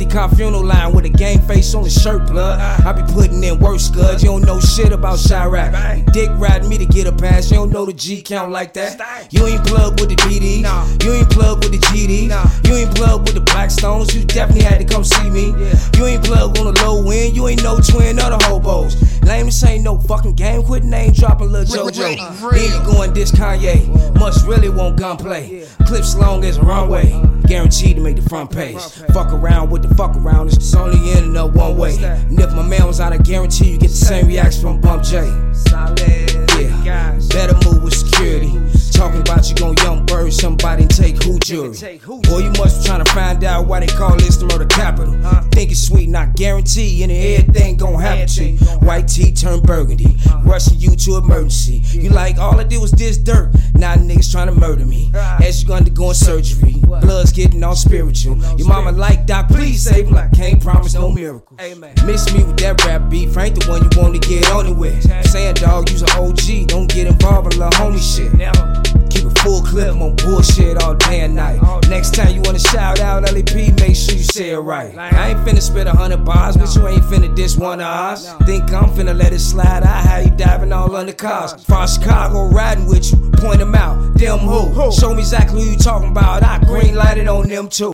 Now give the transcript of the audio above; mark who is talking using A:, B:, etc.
A: car funeral line with a gang face on the shirt, blood. I be putting in work, scuds. You don't know shit about Chirac. You dick riding me to get a pass. You don't know the G count like that. You ain't plugged with the BD. You ain't plugged with the GD. You ain't plugged with the Blackstones. You definitely had to come see me. You ain't plugged on the low end. You ain't no twin of the hobos. Lame, this ain't no fucking game. Quit name dropping Lil JoJo. Then you going diss Kanye. Must really want gunplay. Clips long as a runway. Guaranteed to make the front page. Fuck around with the fuck around. It's only ending up one way. And if my man was out, I guarantee you get the same reaction from Bump J. Yeah, better move with security. Talking about you gon' young bird, somebody take who jury. Boy, you must be trying to find out why they call this the murder capital. Think it's sweet, not guarantee, and everything gon' happen to you. White tea turn burgundy, rushing you to emergency. You like all I did was this dirt, now niggas trying to murder me. As you undergoing surgery, blood's getting all spiritual. Your mama like Doc, please save him. I can't promise no miracles. Miss me with that rap beef, ain't the one you want to get on it with. Saying dog, you's an OG, don't get involved in little homie shit. Keep a full clip on bullshit all day and night. Next time you wanna shout out LEP, make sure you say it right. I ain't finna spit 100 bars, but you ain't finna diss one of ours. Think I'm finna let it slide out, how you diving all under cars. Far Chicago riding with you, point them out, them who. Show me exactly who you talking about, I green lighted on them too.